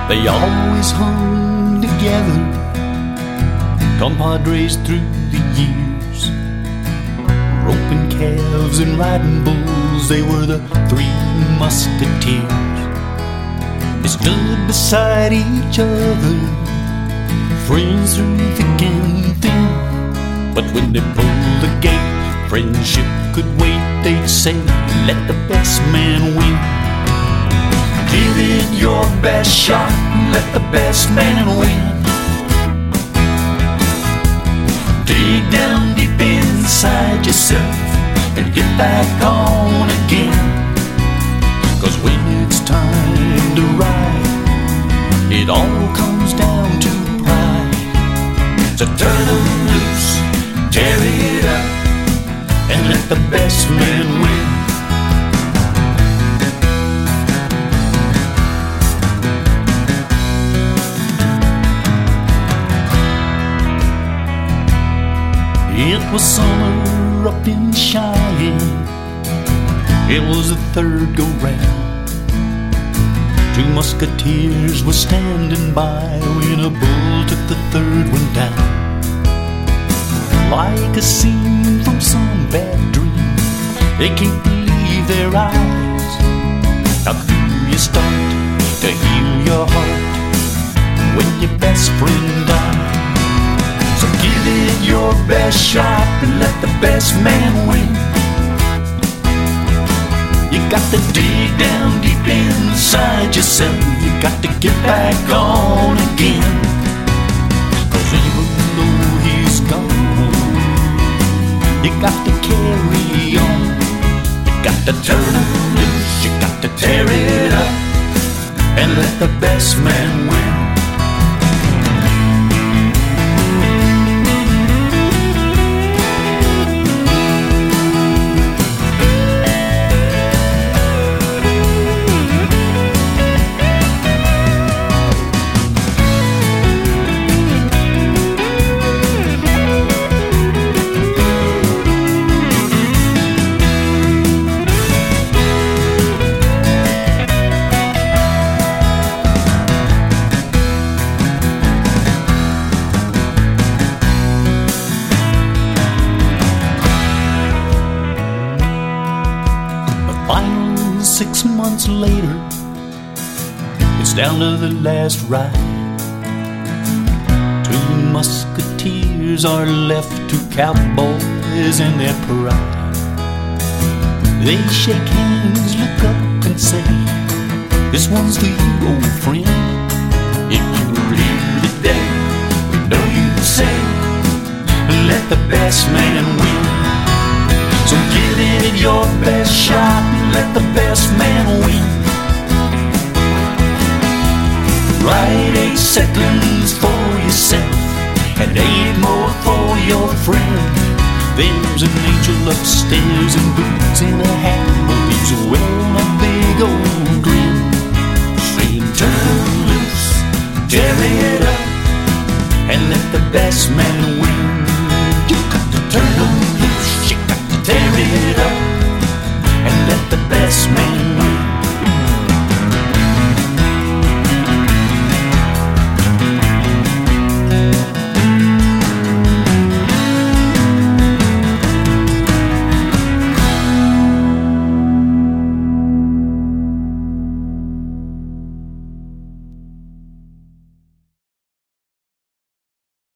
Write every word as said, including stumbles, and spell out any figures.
They always hung together, compadres through the years. Roping calves and riding bulls, they were the three musketeers. They stood beside each other, friends through thick and thin. But when they pulled the gate, friendship could wait. They'd say, let the best man win. Give it your best shot, let the best man win. Dig down deep inside yourself and get back on again. Cause when it's time to ride, it all comes down to pride. So turn them loose, tear it up, and let the best man win. It was summer up in Cheyenne. It was the third go-round. Two musketeers were standing by when a bull took the third one down. Like a scene from some bad dream, they can't believe their eyes. How could you start to heal your heart when your best friend died? So give it your best shot and let the best man win. You got to dig down deep inside yourself. You got to get back on again. Cause even though he's gone, you got to carry on. You got to turn him loose, you got to tear it up, and let the best man win. Final six months later, it's down to the last ride. Two musketeers are left, two cowboys and their pride. They shake hands, look up and say, this one's to you, old friend. If you were here today, we know you'd say, let the best man win. So give it your best shot and let the best man win. Write eight seconds for yourself and eight more for your friend. There's an angel upstairs in boots and a hat, but he's wearing a big old grin, saying turn loose, tear it up, and let the best man win.